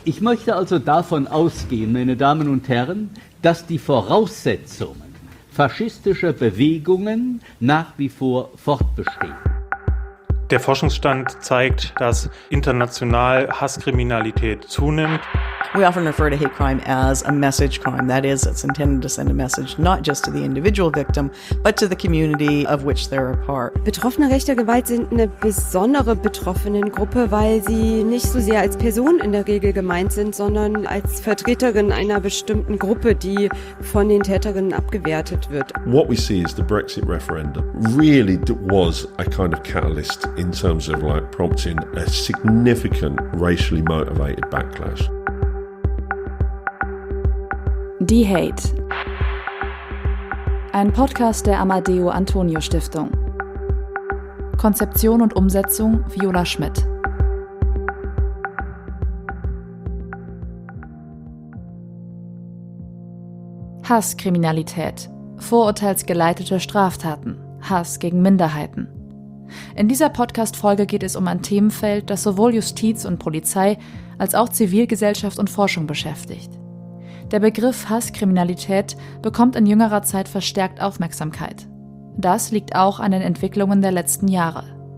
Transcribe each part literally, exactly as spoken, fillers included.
Ich möchte also davon ausgehen, meine Damen und Herren, dass die Voraussetzungen faschistischer Bewegungen nach wie vor fortbestehen. Der Forschungsstand zeigt, dass international Hasskriminalität zunimmt. We often refer to hate crime as a message crime. That is, it's intended to send a message not just to the individual victim, but to the community of which they're a part. Betroffene rechter Gewalt sind eine besondere Betroffenengruppe, weil sie nicht so sehr als Person in der Regel gemeint sind, sondern als Vertreterin einer bestimmten Gruppe, die von den Täterinnen abgewertet wird. What we see is the Brexit referendum really was a kind of catalyst in terms of like prompting a significant racially motivated backlash. Die Hate. Ein Podcast der Amadeo Antonio Stiftung. Konzeption und Umsetzung Viola Schmidt. Hasskriminalität. Vorurteilsgeleitete Straftaten. Hass gegen Minderheiten. In dieser Podcast-Folge geht es um ein Themenfeld, das sowohl Justiz und Polizei als auch Zivilgesellschaft und Forschung beschäftigt. Der Begriff Hasskriminalität bekommt in jüngerer Zeit verstärkt Aufmerksamkeit. Das liegt auch an den Entwicklungen der letzten Jahre.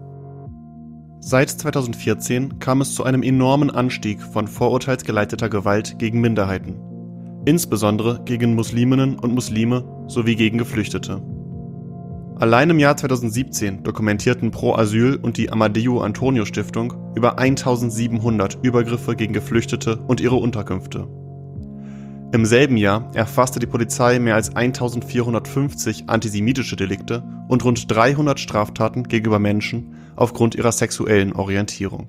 Seit zweitausendvierzehn kam es zu einem enormen Anstieg von vorurteilsgeleiteter Gewalt gegen Minderheiten, insbesondere gegen Musliminnen und Muslime sowie gegen Geflüchtete. Allein im Jahr zweitausendsiebzehn dokumentierten Pro Asyl und die Amadeo Antonio Stiftung über eintausendsiebenhundert Übergriffe gegen Geflüchtete und ihre Unterkünfte. Im selben Jahr erfasste die Polizei mehr als eintausendvierhundertfünfzig antisemitische Delikte und rund dreihundert Straftaten gegenüber Menschen aufgrund ihrer sexuellen Orientierung.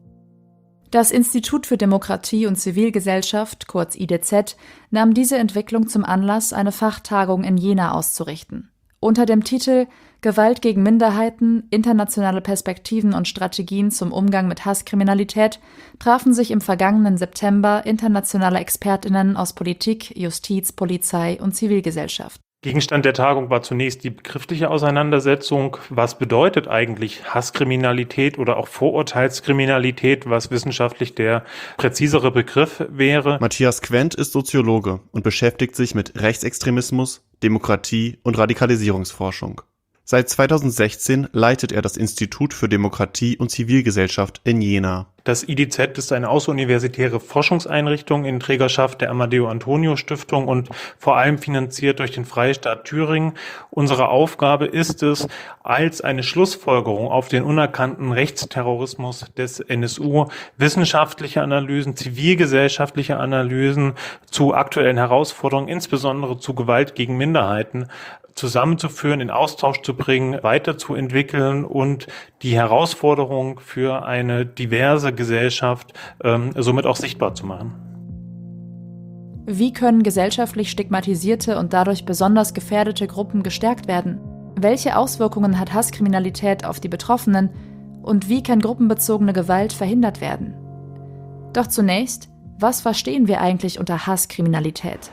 Das Institut für Demokratie und Zivilgesellschaft, kurz I D Z, nahm diese Entwicklung zum Anlass, eine Fachtagung in Jena auszurichten. Unter dem Titel Gewalt gegen Minderheiten, internationale Perspektiven und Strategien zum Umgang mit Hasskriminalität trafen sich im vergangenen September internationale ExpertInnen aus Politik, Justiz, Polizei und Zivilgesellschaft. Gegenstand der Tagung war zunächst die begriffliche Auseinandersetzung. Was bedeutet eigentlich Hasskriminalität oder auch Vorurteilskriminalität, was wissenschaftlich der präzisere Begriff wäre? Matthias Quent ist Soziologe und beschäftigt sich mit Rechtsextremismus, Demokratie und Radikalisierungsforschung. Seit zweitausendsechzehn leitet er das Institut für Demokratie und Zivilgesellschaft in Jena. Das I D Z ist eine außeruniversitäre Forschungseinrichtung in Trägerschaft der Amadeo Antonio Stiftung und vor allem finanziert durch den Freistaat Thüringen. Unsere Aufgabe ist es, als eine Schlussfolgerung auf den unerkannten Rechtsterrorismus des N S U wissenschaftliche Analysen, zivilgesellschaftliche Analysen zu aktuellen Herausforderungen, insbesondere zu Gewalt gegen Minderheiten, zusammenzuführen, in Austausch zu bringen, weiterzuentwickeln und die Herausforderung für eine diverse Gesellschaft ähm, somit auch sichtbar zu machen. Wie können gesellschaftlich stigmatisierte und dadurch besonders gefährdete Gruppen gestärkt werden? Welche Auswirkungen hat Hasskriminalität auf die Betroffenen? Und wie kann gruppenbezogene Gewalt verhindert werden? Doch zunächst, was verstehen wir eigentlich unter Hasskriminalität?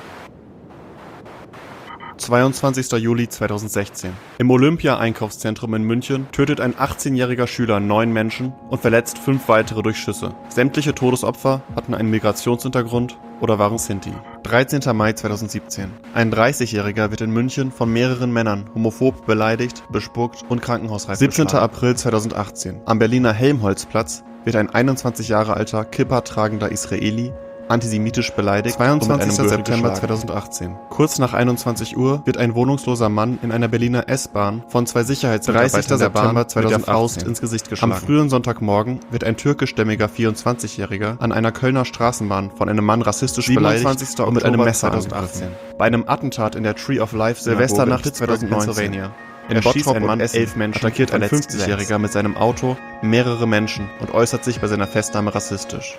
zweiundzwanzigster Juli zweitausendsechzehn. Im Olympia-Einkaufszentrum in München tötet ein achtzehnjähriger Schüler neun Menschen und verletzt fünf weitere durch Schüsse. Sämtliche Todesopfer hatten einen Migrationshintergrund oder waren Sinti. dreizehnter Mai zweitausendsiebzehn. Ein dreißigjähriger wird in München von mehreren Männern homophob beleidigt, bespuckt und krankenhausreif geschlagen. siebzehnter April zweitausendachtzehn. Am Berliner Helmholtzplatz wird ein einundzwanzig Jahre alter, Kippa tragender Israeli antisemitisch beleidigt. zweiundzwanzigster September zweitausendachtzehn. Kurz nach einundzwanzig Uhr wird ein wohnungsloser Mann in einer Berliner S-Bahn von zwei Sicherheitsmitarbeitern der Bahn mit der Faust ins Gesicht geschlagen. Am frühen Sonntagmorgen wird ein türkischstämmiger vierundzwanzigjähriger an einer Kölner Straßenbahn von einem Mann rassistisch beleidigt und mit einem Messer angegriffen. Bei einem Attentat in der Tree of Life Silvesternacht zweitausendneunzehn. In Bottrop ein Mann elf Menschen attackiert ein fünfzigjähriger mit seinem Auto mehrere Menschen und äußert sich bei seiner Festnahme rassistisch.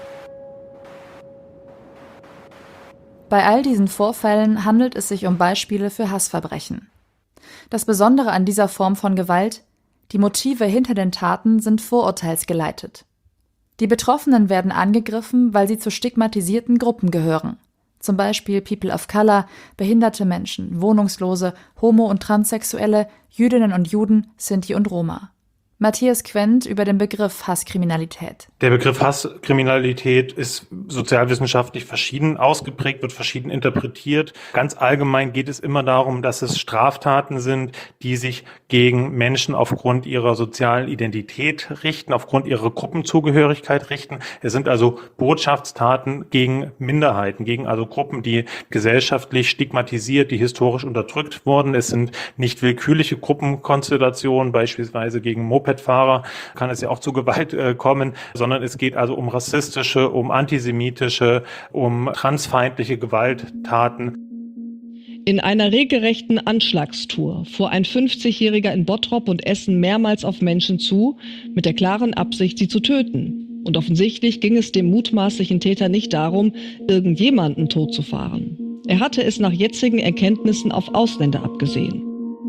Bei all diesen Vorfällen handelt es sich um Beispiele für Hassverbrechen. Das Besondere an dieser Form von Gewalt: die Motive hinter den Taten sind vorurteilsgeleitet. Die Betroffenen werden angegriffen, weil sie zu stigmatisierten Gruppen gehören. Zum Beispiel People of Color, behinderte Menschen, Wohnungslose, Homo- und Transsexuelle, Jüdinnen und Juden, Sinti und Roma. Matthias Quent über den Begriff Hasskriminalität. Der Begriff Hasskriminalität ist sozialwissenschaftlich verschieden ausgeprägt, wird verschieden interpretiert. Ganz allgemein geht es immer darum, dass es Straftaten sind, die sich gegen Menschen aufgrund ihrer sozialen Identität richten, aufgrund ihrer Gruppenzugehörigkeit richten. Es sind also Botschaftstaten gegen Minderheiten, gegen also Gruppen, die gesellschaftlich stigmatisiert, die historisch unterdrückt wurden. Es sind nicht willkürliche Gruppenkonstellationen, beispielsweise gegen Moped Fahrer kann es ja auch zu Gewalt äh, kommen, sondern es geht also um rassistische, um antisemitische, um transfeindliche Gewalttaten. In einer regelrechten Anschlagstour fuhr ein fünfzigjähriger in Bottrop und Essen mehrmals auf Menschen zu, mit der klaren Absicht, sie zu töten. Und offensichtlich ging es dem mutmaßlichen Täter nicht darum, irgendjemanden totzufahren. Er hatte es nach jetzigen Erkenntnissen auf Ausländer abgesehen.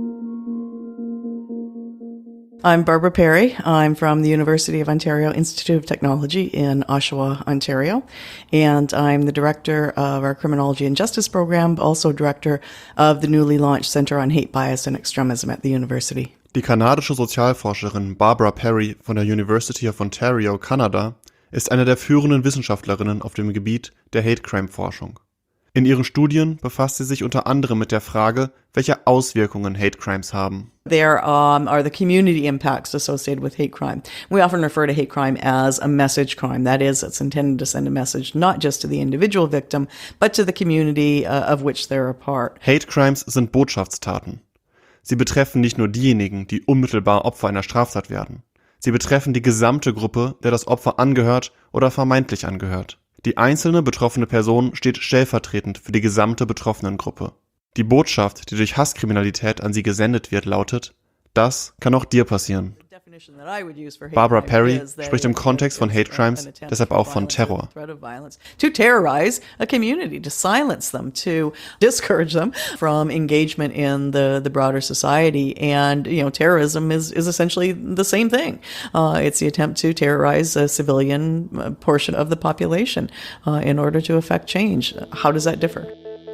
I'm Barbara Perry. I'm from the University of Ontario Institute of Technology in Oshawa, Ontario. And I'm the director of our Criminology and Justice program, also director of the newly launched Center on Hate, Bias and Extremism at the university. Die kanadische Sozialforscherin Barbara Perry von der University of Ontario, Kanada, ist eine der führenden Wissenschaftlerinnen auf dem Gebiet der Hate-Crime-Forschung. In ihren Studien befasst sie sich unter anderem mit der Frage, welche Auswirkungen Hate Crimes haben. There um, are the community impacts associated with hate crime. We often refer to hate crime as a message crime. That is, it's intended to send a message not just to the individual victim, but to the community uh, of which they're a part. Hate Crimes sind Botschaftstaten. Sie betreffen nicht nur diejenigen, die unmittelbar Opfer einer Straftat werden. Sie betreffen die gesamte Gruppe, der das Opfer angehört oder vermeintlich angehört. Die einzelne betroffene Person steht stellvertretend für die gesamte Betroffenengruppe. Die Botschaft, die durch Hasskriminalität an sie gesendet wird, lautet: Das kann auch dir passieren. Barbara Perry spricht im Kontext von Hate Crimes deshalb auch von Terror. To terrorize a community, to silence them, to discourage them from engagement in the, the broader society. And, you know, terrorism is, is essentially the same thing. Uh, it's the attempt to terrorize a civilian portion of the population uh, in order to effect change. How does that differ?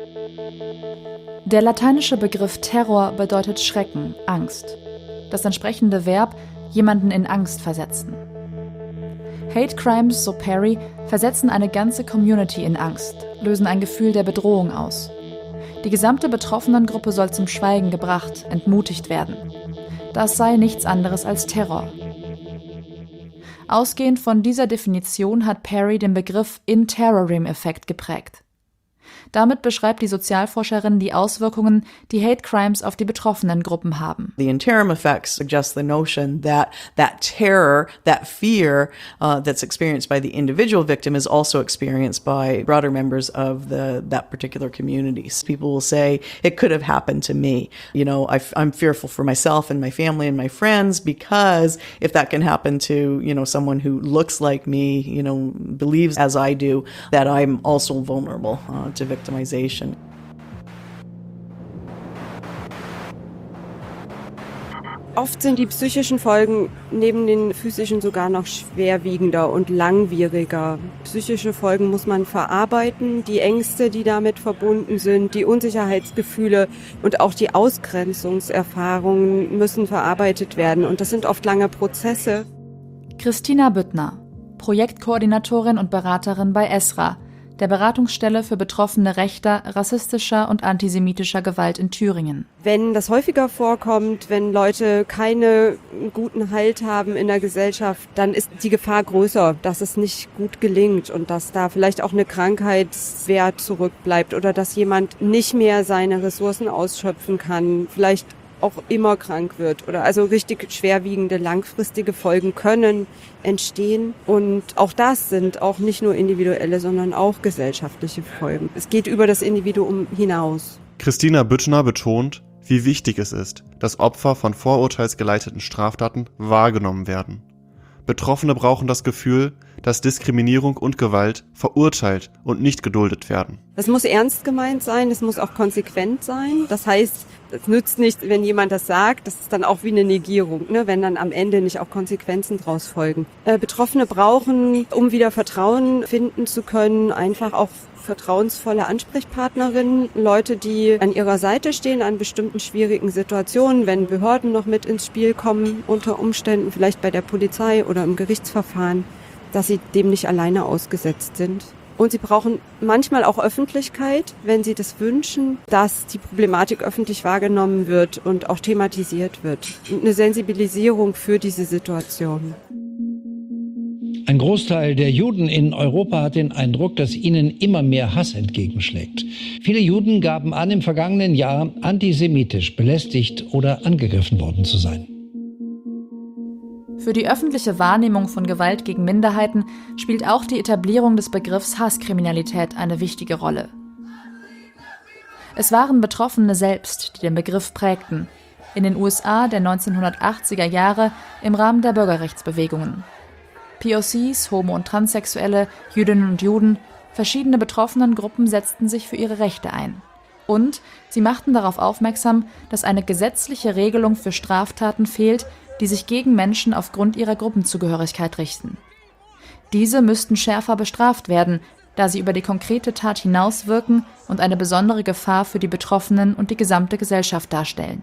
Der lateinische Begriff Terror bedeutet Schrecken, Angst. Das entsprechende Verb jemanden in Angst versetzen. Hate Crimes, so Perry, versetzen eine ganze Community in Angst, lösen ein Gefühl der Bedrohung aus. Die gesamte Betroffenengruppe soll zum Schweigen gebracht, entmutigt werden. Das sei nichts anderes als Terror. Ausgehend von dieser Definition hat Perry den Begriff In-Terrorim-Effekt geprägt. Damit beschreibt die Sozialforscherin die Auswirkungen, die Hate Crimes auf die betroffenen Gruppen haben. The interim effects suggest the notion that that terror, that fear uh, that's experienced by the individual victim is also experienced by broader members of the that particular community. People will say, it could have happened to me. You know, I, I'm fearful for myself and my family and my friends because if that can happen to, you know, someone who looks like me, you know, believes as I do, that I'm also vulnerable uh, to victimization. Oft sind die psychischen Folgen neben den physischen sogar noch schwerwiegender und langwieriger. Psychische Folgen muss man verarbeiten, die Ängste, die damit verbunden sind, die Unsicherheitsgefühle und auch die Ausgrenzungserfahrungen müssen verarbeitet werden. Und das sind oft lange Prozesse. Christina Büttner, Projektkoordinatorin und Beraterin bei ESRA, der Beratungsstelle für Betroffene rechter, rassistischer und antisemitischer Gewalt in Thüringen. Wenn das häufiger vorkommt, wenn Leute keinen guten Halt haben in der Gesellschaft, dann ist die Gefahr größer, dass es nicht gut gelingt und dass da vielleicht auch eine Krankheitswert zurückbleibt oder dass jemand nicht mehr seine Ressourcen ausschöpfen kann, vielleicht auch immer krank wird oder also richtig schwerwiegende langfristige Folgen können entstehen und auch das sind auch nicht nur individuelle, sondern auch gesellschaftliche Folgen. Es geht über das Individuum hinaus. Christina Büttner betont, wie wichtig es ist, dass Opfer von vorurteilsgeleiteten Straftaten wahrgenommen werden. Betroffene brauchen das Gefühl, dass Diskriminierung und Gewalt verurteilt und nicht geduldet werden. Das muss ernst gemeint sein, es muss auch konsequent sein. Das heißt, es nützt nichts, wenn jemand das sagt, das ist dann auch wie eine Negierung, ne? Wenn dann am Ende nicht auch Konsequenzen draus folgen. Äh, Betroffene brauchen, um wieder Vertrauen finden zu können, einfach auch vertrauensvolle Ansprechpartnerinnen, Leute, die an ihrer Seite stehen an bestimmten schwierigen Situationen, wenn Behörden noch mit ins Spiel kommen, unter Umständen vielleicht bei der Polizei oder im Gerichtsverfahren, dass sie dem nicht alleine ausgesetzt sind. Und sie brauchen manchmal auch Öffentlichkeit, wenn sie das wünschen, dass die Problematik öffentlich wahrgenommen wird und auch thematisiert wird. Und eine Sensibilisierung für diese Situation. Ein Großteil der Juden in Europa hat den Eindruck, dass ihnen immer mehr Hass entgegenschlägt. Viele Juden gaben an, im vergangenen Jahr antisemitisch belästigt oder angegriffen worden zu sein. Für die öffentliche Wahrnehmung von Gewalt gegen Minderheiten spielt auch die Etablierung des Begriffs Hasskriminalität eine wichtige Rolle. Es waren Betroffene selbst, die den Begriff prägten, in den U S A der neunzehnhundertachtziger Jahre im Rahmen der Bürgerrechtsbewegungen. P O Cs, Homo- und Transsexuelle, Jüdinnen und Juden, verschiedene Betroffenengruppen setzten sich für ihre Rechte ein. Und sie machten darauf aufmerksam, dass eine gesetzliche Regelung für Straftaten fehlt, die sich gegen Menschen aufgrund ihrer Gruppenzugehörigkeit richten. Diese müssten schärfer bestraft werden, da sie über die konkrete Tat hinauswirken und eine besondere Gefahr für die Betroffenen und die gesamte Gesellschaft darstellen.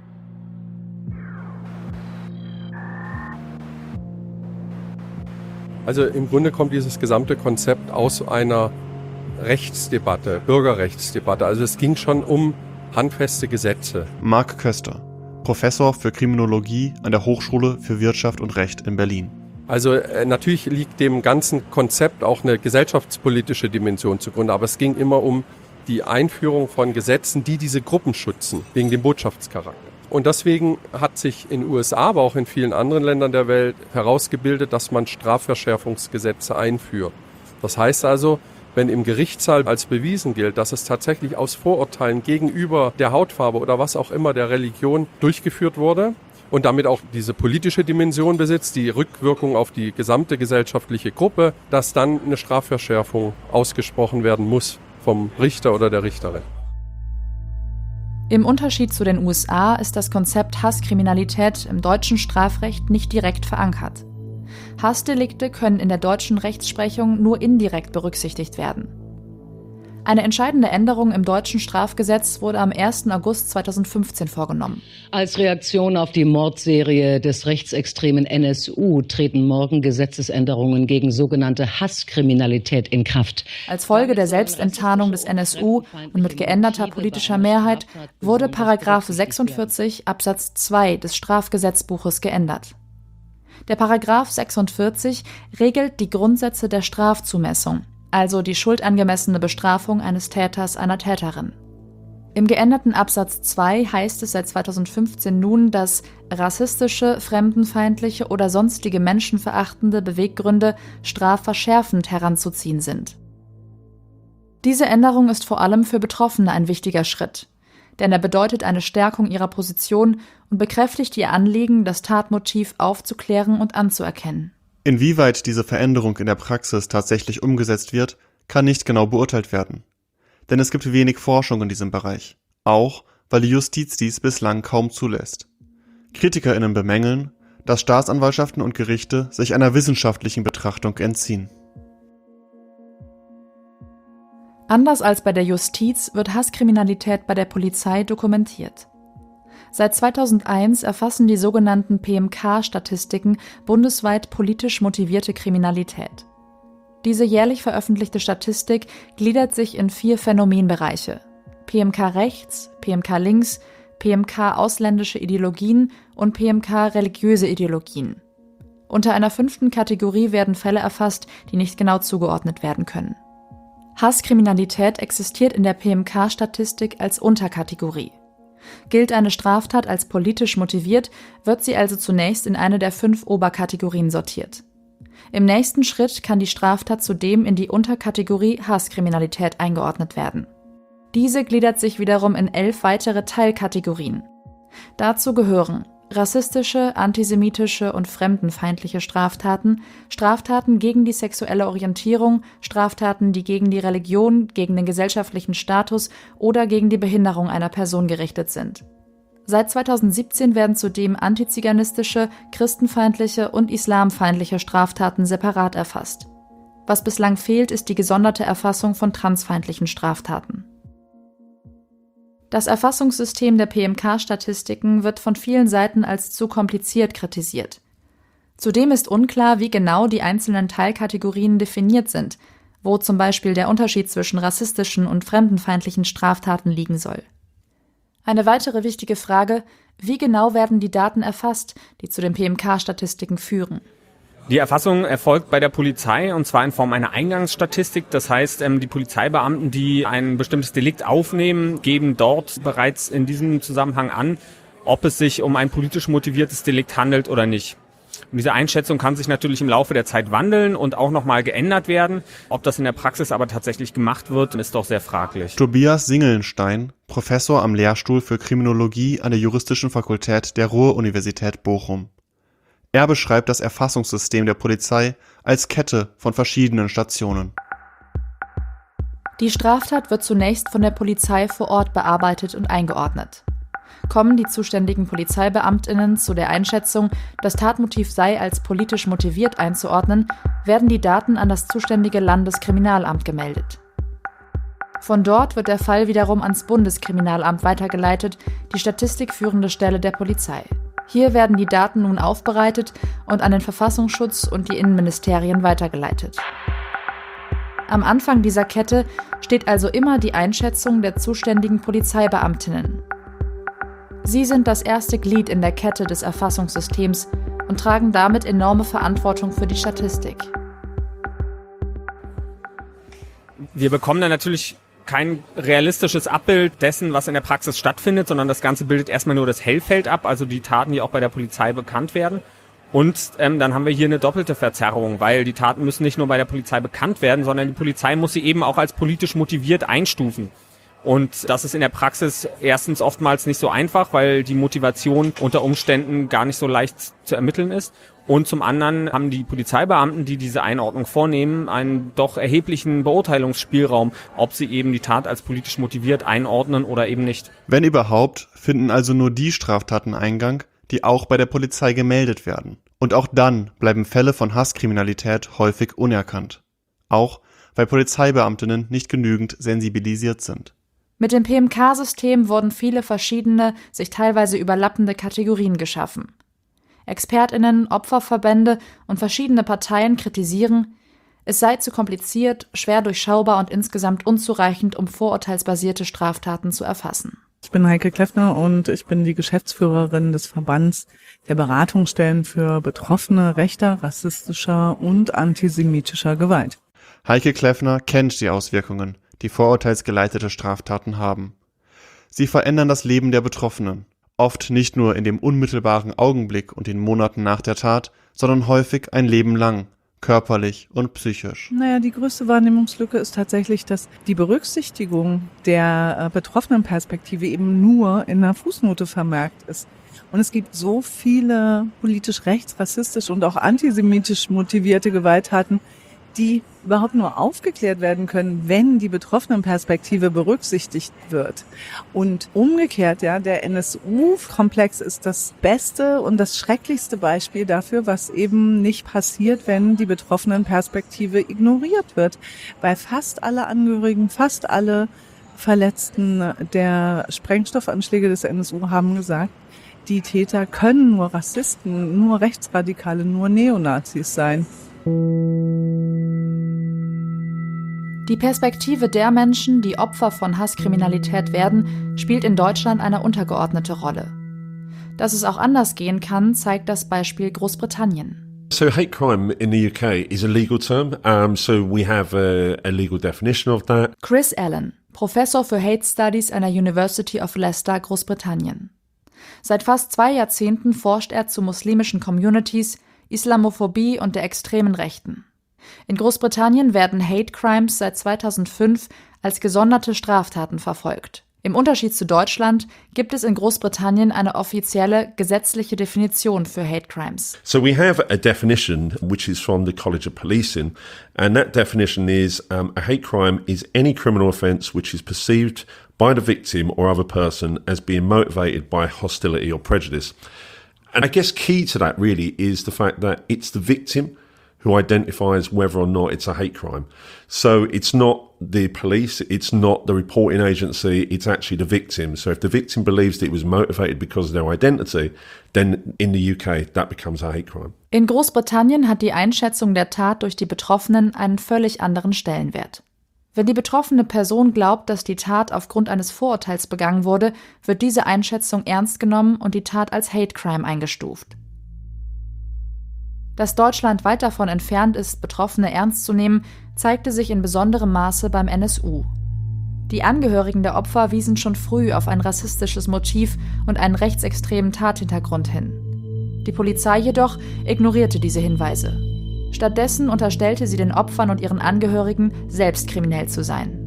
Also im Grunde kommt dieses gesamte Konzept aus einer Rechtsdebatte, Bürgerrechtsdebatte. Also es ging schon um handfeste Gesetze. Marc Köster, Professor für Kriminologie an der Hochschule für Wirtschaft und Recht in Berlin. Also äh, natürlich liegt dem ganzen Konzept auch eine gesellschaftspolitische Dimension zugrunde, aber es ging immer um die Einführung von Gesetzen, die diese Gruppen schützen, wegen dem Botschaftscharakter. Und deswegen hat sich in den U S A, aber auch in vielen anderen Ländern der Welt herausgebildet, dass man Strafverschärfungsgesetze einführt. Das heißt also, wenn im Gerichtssaal als bewiesen gilt, dass es tatsächlich aus Vorurteilen gegenüber der Hautfarbe oder was auch immer der Religion durchgeführt wurde und damit auch diese politische Dimension besitzt, die Rückwirkung auf die gesamte gesellschaftliche Gruppe, dass dann eine Strafverschärfung ausgesprochen werden muss vom Richter oder der Richterin. Im Unterschied zu den U S A ist das Konzept Hasskriminalität im deutschen Strafrecht nicht direkt verankert. Hassdelikte können in der deutschen Rechtsprechung nur indirekt berücksichtigt werden. Eine entscheidende Änderung im deutschen Strafgesetz wurde am ersten August zweitausendfünfzehn vorgenommen. Als Reaktion auf die Mordserie des rechtsextremen N S U treten morgen Gesetzesänderungen gegen sogenannte Hasskriminalität in Kraft. Als Folge der Selbstenttarnung des N S U und mit geänderter politischer Mehrheit wurde Paragraph sechsundvierzig Absatz zwei des Strafgesetzbuches geändert. Der Paragraph sechsundvierzig regelt die Grundsätze der Strafzumessung, also die schuldangemessene Bestrafung eines Täters, einer Täterin. Im geänderten Absatz zwei heißt es seit zweitausendfünfzehn nun, dass rassistische, fremdenfeindliche oder sonstige menschenverachtende Beweggründe strafverschärfend heranzuziehen sind. Diese Änderung ist vor allem für Betroffene ein wichtiger Schritt, denn er bedeutet eine Stärkung ihrer Position und bekräftigt ihr Anliegen, das Tatmotiv aufzuklären und anzuerkennen. Inwieweit diese Veränderung in der Praxis tatsächlich umgesetzt wird, kann nicht genau beurteilt werden. Denn es gibt wenig Forschung in diesem Bereich, auch weil die Justiz dies bislang kaum zulässt. KritikerInnen bemängeln, dass Staatsanwaltschaften und Gerichte sich einer wissenschaftlichen Betrachtung entziehen. Anders als bei der Justiz wird Hasskriminalität bei der Polizei dokumentiert. Seit zweitausendeins erfassen die sogenannten P M K-Statistiken bundesweit politisch motivierte Kriminalität. Diese jährlich veröffentlichte Statistik gliedert sich in vier Phänomenbereiche: P M K rechts, P M K links, P M K ausländische Ideologien und P M K religiöse Ideologien. Unter einer fünften Kategorie werden Fälle erfasst, die nicht genau zugeordnet werden können. Hasskriminalität existiert in der P M K-Statistik als Unterkategorie. Gilt eine Straftat als politisch motiviert, wird sie also zunächst in eine der fünf Oberkategorien sortiert. Im nächsten Schritt kann die Straftat zudem in die Unterkategorie Hasskriminalität eingeordnet werden. Diese gliedert sich wiederum in elf weitere Teilkategorien. Dazu gehören Rassistische, antisemitische und fremdenfeindliche Straftaten, Straftaten gegen die sexuelle Orientierung, Straftaten, die gegen die Religion, gegen den gesellschaftlichen Status oder gegen die Behinderung einer Person gerichtet sind. Seit zweitausendsiebzehn werden zudem antiziganistische, christenfeindliche und islamfeindliche Straftaten separat erfasst. Was bislang fehlt, ist die gesonderte Erfassung von transfeindlichen Straftaten. Das Erfassungssystem der P M K-Statistiken wird von vielen Seiten als zu kompliziert kritisiert. Zudem ist unklar, wie genau die einzelnen Teilkategorien definiert sind, wo zum Beispiel der Unterschied zwischen rassistischen und fremdenfeindlichen Straftaten liegen soll. Eine weitere wichtige Frage: Wie genau werden die Daten erfasst, die zu den P M K-Statistiken führen? Die Erfassung erfolgt bei der Polizei, und zwar in Form einer Eingangsstatistik. Das heißt, die Polizeibeamten, die ein bestimmtes Delikt aufnehmen, geben dort bereits in diesem Zusammenhang an, ob es sich um ein politisch motiviertes Delikt handelt oder nicht. Und diese Einschätzung kann sich natürlich im Laufe der Zeit wandeln und auch nochmal geändert werden. Ob das in der Praxis aber tatsächlich gemacht wird, ist doch sehr fraglich. Tobias Singelnstein, Professor am Lehrstuhl für Kriminologie an der Juristischen Fakultät der Ruhr-Universität Bochum. Er beschreibt das Erfassungssystem der Polizei als Kette von verschiedenen Stationen. Die Straftat wird zunächst von der Polizei vor Ort bearbeitet und eingeordnet. Kommen die zuständigen PolizeibeamtInnen zu der Einschätzung, das Tatmotiv sei als politisch motiviert einzuordnen, werden die Daten an das zuständige Landeskriminalamt gemeldet. Von dort wird der Fall wiederum ans Bundeskriminalamt weitergeleitet, die statistikführende Stelle der Polizei. Hier werden die Daten nun aufbereitet und an den Verfassungsschutz und die Innenministerien weitergeleitet. Am Anfang dieser Kette steht also immer die Einschätzung der zuständigen Polizeibeamtinnen. Sie sind das erste Glied in der Kette des Erfassungssystems und tragen damit enorme Verantwortung für die Statistik. Wir bekommen dann natürlich kein realistisches Abbild dessen, was in der Praxis stattfindet, sondern das Ganze bildet erstmal nur das Hellfeld ab, also die Taten, die auch bei der Polizei bekannt werden. Und ähm, dann haben wir hier eine doppelte Verzerrung, weil die Taten müssen nicht nur bei der Polizei bekannt werden, sondern die Polizei muss sie eben auch als politisch motiviert einstufen. Und das ist in der Praxis erstens oftmals nicht so einfach, weil die Motivation unter Umständen gar nicht so leicht zu ermitteln ist. Und zum anderen haben die Polizeibeamten, die diese Einordnung vornehmen, einen doch erheblichen Beurteilungsspielraum, ob sie eben die Tat als politisch motiviert einordnen oder eben nicht. Wenn überhaupt, finden also nur die Straftaten Eingang, die auch bei der Polizei gemeldet werden. Und auch dann bleiben Fälle von Hasskriminalität häufig unerkannt. Auch weil Polizeibeamtinnen nicht genügend sensibilisiert sind. Mit dem P M K-System wurden viele verschiedene, sich teilweise überlappende Kategorien geschaffen. ExpertInnen, Opferverbände und verschiedene Parteien kritisieren, es sei zu kompliziert, schwer durchschaubar und insgesamt unzureichend, um vorurteilsbasierte Straftaten zu erfassen. Ich bin Heike Kleffner und ich bin die Geschäftsführerin des Verbands der Beratungsstellen für Betroffene rechter, rassistischer und antisemitischer Gewalt. Heike Kleffner kennt die Auswirkungen, die vorurteilsgeleitete Straftaten haben. Sie verändern das Leben der Betroffenen. Oft nicht nur in dem unmittelbaren Augenblick und den Monaten nach der Tat, sondern häufig ein Leben lang, körperlich und psychisch. Naja, die größte Wahrnehmungslücke ist tatsächlich, dass die Berücksichtigung der äh, betroffenen Perspektive eben nur in einer Fußnote vermerkt ist. Und es gibt so viele politisch rechts, rassistisch und auch antisemitisch motivierte Gewalttaten, die überhaupt nur aufgeklärt werden können, wenn die Betroffenenperspektive berücksichtigt wird. Und umgekehrt, ja, der N S U-Komplex ist das beste und das schrecklichste Beispiel dafür, was eben nicht passiert, wenn die Betroffenenperspektive ignoriert wird. Weil fast alle Angehörigen, fast alle Verletzten der Sprengstoffanschläge des N S U haben gesagt, die Täter können nur Rassisten, nur Rechtsradikale, nur Neonazis sein. Die Perspektive der Menschen, die Opfer von Hasskriminalität werden, spielt in Deutschland eine untergeordnete Rolle. Dass es auch anders gehen kann, zeigt das Beispiel Großbritannien. So hate crime in the U K is a legal term, um, so we have a, a legal definition of that. Chris Allen, Professor für Hate Studies an der University of Leicester, Großbritannien. Seit fast zwei Jahrzehnten forscht er zu muslimischen Communities, Islamophobie und der extremen Rechten. In Großbritannien werden Hate Crimes seit zweitausendfünf als gesonderte Straftaten verfolgt. Im Unterschied zu Deutschland gibt es in Großbritannien eine offizielle gesetzliche Definition für Hate Crimes. So we have a definition which is from the College of Policing, and that definition is um, a hate crime is any criminal offence which is perceived by the victim or other person as being motivated by hostility or prejudice. And I guess key to that really is the fact that it's the victim who identifies whether or not it's a hate crime. So it's not the police, it's not the reporting agency, it's actually the victim. So if the victim believes that it was motivated because of their identity, then in the U K that becomes a hate crime. In Großbritannien hat die Einschätzung der Tat durch die Betroffenen einen völlig anderen Stellenwert. Wenn die betroffene Person glaubt, dass die Tat aufgrund eines Vorurteils begangen wurde, wird diese Einschätzung ernst genommen und die Tat als Hate Crime eingestuft. Dass Deutschland weit davon entfernt ist, Betroffene ernst zu nehmen, zeigte sich in besonderem Maße beim N S U. Die Angehörigen der Opfer wiesen schon früh auf ein rassistisches Motiv und einen rechtsextremen Tathintergrund hin. Die Polizei jedoch ignorierte diese Hinweise. Stattdessen unterstellte sie den Opfern und ihren Angehörigen, selbst kriminell zu sein.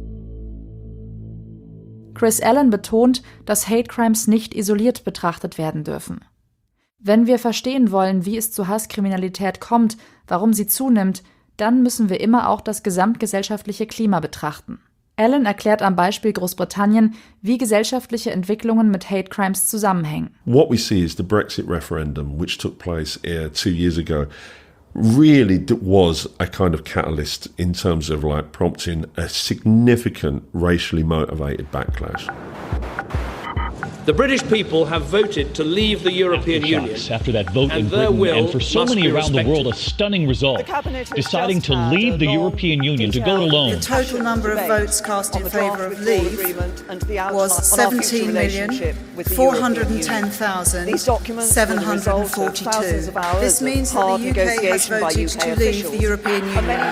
Chris Allen betont, dass Hate Crimes nicht isoliert betrachtet werden dürfen. Wenn wir verstehen wollen, wie es zu Hasskriminalität kommt, warum sie zunimmt, dann müssen wir immer auch das gesamtgesellschaftliche Klima betrachten. Allen erklärt am Beispiel Großbritannien, wie gesellschaftliche Entwicklungen mit Hate Crimes zusammenhängen. What we see is the Brexit referendum, which took place uh, two years ago, really was a kind of catalyst in terms of like prompting a significant racially motivated backlash. The British people have voted to leave the European Union. After that vote in Britain, and for so many around the world, a stunning result, deciding to leave the European Union, to go it alone. The total number of votes cast in favour of leave was seventeen million, four hundred ten thousand, seven hundred forty-two. This means that the U K has voted to leave the European Union.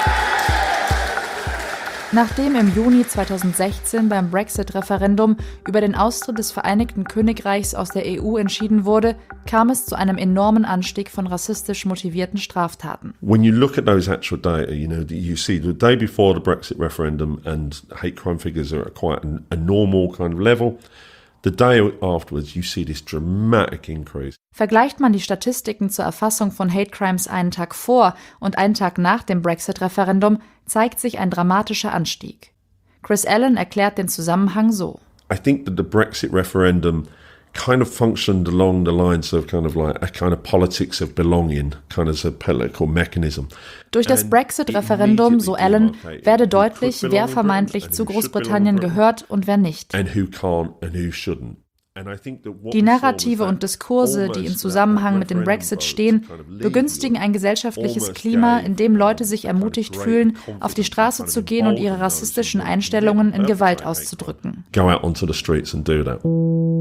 Nachdem im Juni zweitausendsechzehn beim Brexit-Referendum über den Austritt des Vereinigten Königreichs aus der E U entschieden wurde, kam es zu einem enormen Anstieg von rassistisch motivierten Straftaten. When you look at those actual data, you know, you see the day before the Brexit referendum and hate crime figures are at quite a, a normal kind of level. The day afterwards, you see this dramatic increase. Vergleicht man die Statistiken zur Erfassung von Hate Crimes einen Tag vor und einen Tag nach dem Brexit-Referendum, zeigt sich ein dramatischer Anstieg. Chris Allen erklärt den Zusammenhang so. I think that the Brexit referendum kind of functioned along the lines of kind of like a kind of politics of belonging, kind of a political mechanism. Durch das Brexit-Referendum, so Allen, werde deutlich, wer vermeintlich zu Großbritannien gehört und wer nicht. And who can't and who shouldn't. Die Narrative und Diskurse, die im Zusammenhang mit dem Brexit stehen, begünstigen ein gesellschaftliches Klima, in dem Leute sich ermutigt fühlen, auf die Straße zu gehen und ihre rassistischen Einstellungen in Gewalt auszudrücken. Go out onto the streets and do that.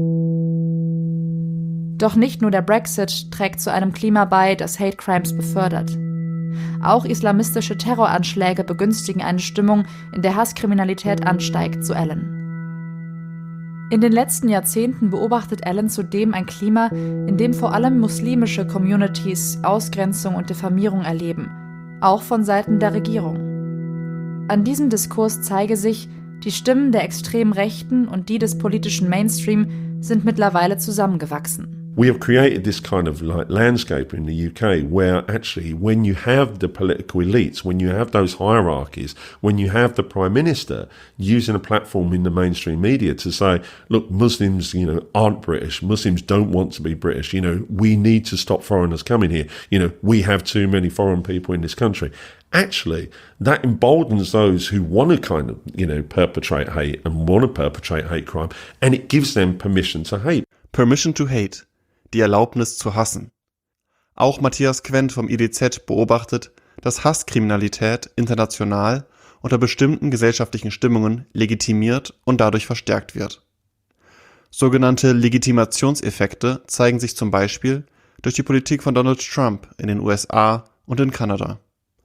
Doch nicht nur der Brexit trägt zu einem Klima bei, das Hate Crimes befördert. Auch islamistische Terroranschläge begünstigen eine Stimmung, in der Hasskriminalität ansteigt, so Allen. In den letzten Jahrzehnten beobachtet Allen zudem ein Klima, in dem vor allem muslimische Communities Ausgrenzung und Diffamierung erleben, auch von Seiten der Regierung. An diesem Diskurs zeige sich, die Stimmen der extremen Rechten und die des politischen Mainstream sind mittlerweile zusammengewachsen. We have created this kind of like landscape in the U K where actually when you have the political elites, when you have those hierarchies, when you have the Prime Minister using a platform in the mainstream media to say, look, Muslims, you know, aren't British, Muslims don't want to be British, you know, we need to stop foreigners coming here, you know, we have too many foreign people in this country. Actually, that emboldens those who want to kind of, you know, perpetrate hate and want to perpetrate hate crime, and it gives them permission to hate. Permission to hate. Die Erlaubnis zu hassen. Auch Matthias Quent vom I D Z beobachtet, dass Hasskriminalität international unter bestimmten gesellschaftlichen Stimmungen legitimiert und dadurch verstärkt wird. Sogenannte Legitimationseffekte zeigen sich zum Beispiel durch die Politik von Donald Trump in den U S A und in Kanada.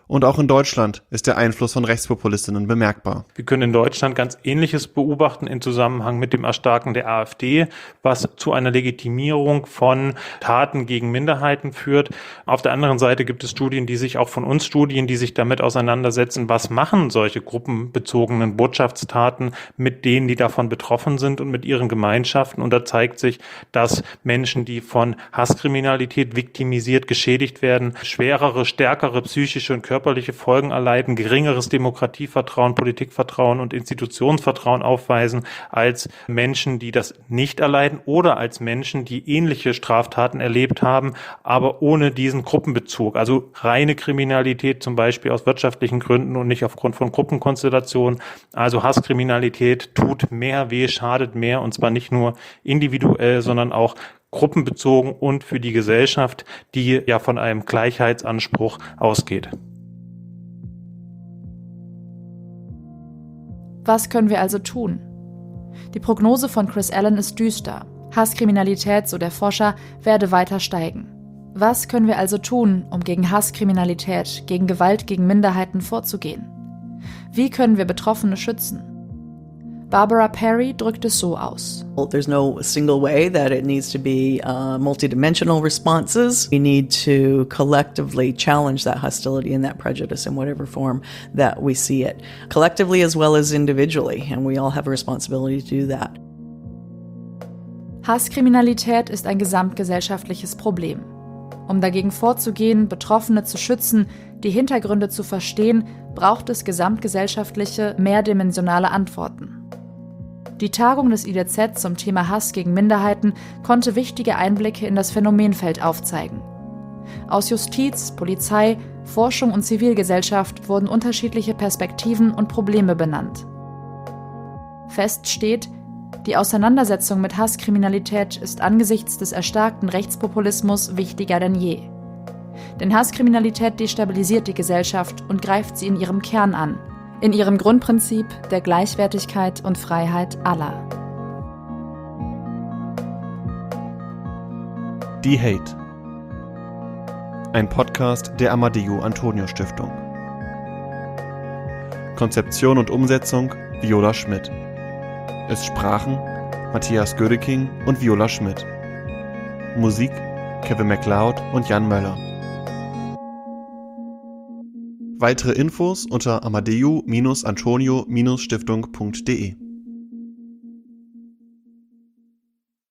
Und auch in Deutschland ist der Einfluss von Rechtspopulistinnen bemerkbar. Wir können in Deutschland ganz Ähnliches beobachten in Zusammenhang mit dem Erstarken der AfD, was zu einer Legitimierung von Taten gegen Minderheiten führt. Auf der anderen Seite gibt es Studien, die sich auch von uns Studien, die sich damit auseinandersetzen, was machen solche gruppenbezogenen Botschaftstaten mit denen, die davon betroffen sind und mit ihren Gemeinschaften. Und da zeigt sich, dass Menschen, die von Hasskriminalität viktimisiert, geschädigt werden, schwerere, stärkere psychische und körperliche Folgen erleiden, geringeres Demokratievertrauen, Politikvertrauen und Institutionsvertrauen aufweisen als Menschen, die das nicht erleiden oder als Menschen, die ähnliche Straftaten erlebt haben, aber ohne diesen Gruppenbezug. Also reine Kriminalität zum Beispiel aus wirtschaftlichen Gründen und nicht aufgrund von Gruppenkonstellationen. Also Hasskriminalität tut mehr weh, schadet mehr, und zwar nicht nur individuell, sondern auch gruppenbezogen und für die Gesellschaft, die ja von einem Gleichheitsanspruch ausgeht. Was können wir also tun? Die Prognose von Chris Allen ist düster. Hasskriminalität, so der Forscher, werde weiter steigen. Was können wir also tun, um gegen Hasskriminalität, gegen Gewalt gegen Minderheiten vorzugehen? Wie können wir Betroffene schützen? Barbara Perry drückt es so aus. There's no single way that it needs to be uh, multidimensional responses. We need to collectively challenge that hostility and that prejudice in whatever form that we see it, collectively as well as individually, and we all have a responsibility to do that. Hasskriminalität ist ein gesamtgesellschaftliches Problem. Um dagegen vorzugehen, Betroffene zu schützen, die Hintergründe zu verstehen, braucht es gesamtgesellschaftliche, mehrdimensionale Antworten. Die Tagung des I D Z zum Thema Hass gegen Minderheiten konnte wichtige Einblicke in das Phänomenfeld aufzeigen. Aus Justiz, Polizei, Forschung und Zivilgesellschaft wurden unterschiedliche Perspektiven und Probleme benannt. Fest steht, die Auseinandersetzung mit Hasskriminalität ist angesichts des erstarkten Rechtspopulismus wichtiger denn je. Denn Hasskriminalität destabilisiert die Gesellschaft und greift sie in ihrem Kern an, in ihrem Grundprinzip der Gleichwertigkeit und Freiheit aller. Die Hate. Ein Podcast der Amadeo Antonio Stiftung. Konzeption und Umsetzung Viola Schmidt. Es sprachen Matthias Gödeking und Viola Schmidt. Musik Kevin MacLeod und Jan Möller. Weitere Infos unter amadeo Antonio Stiftung punkt de.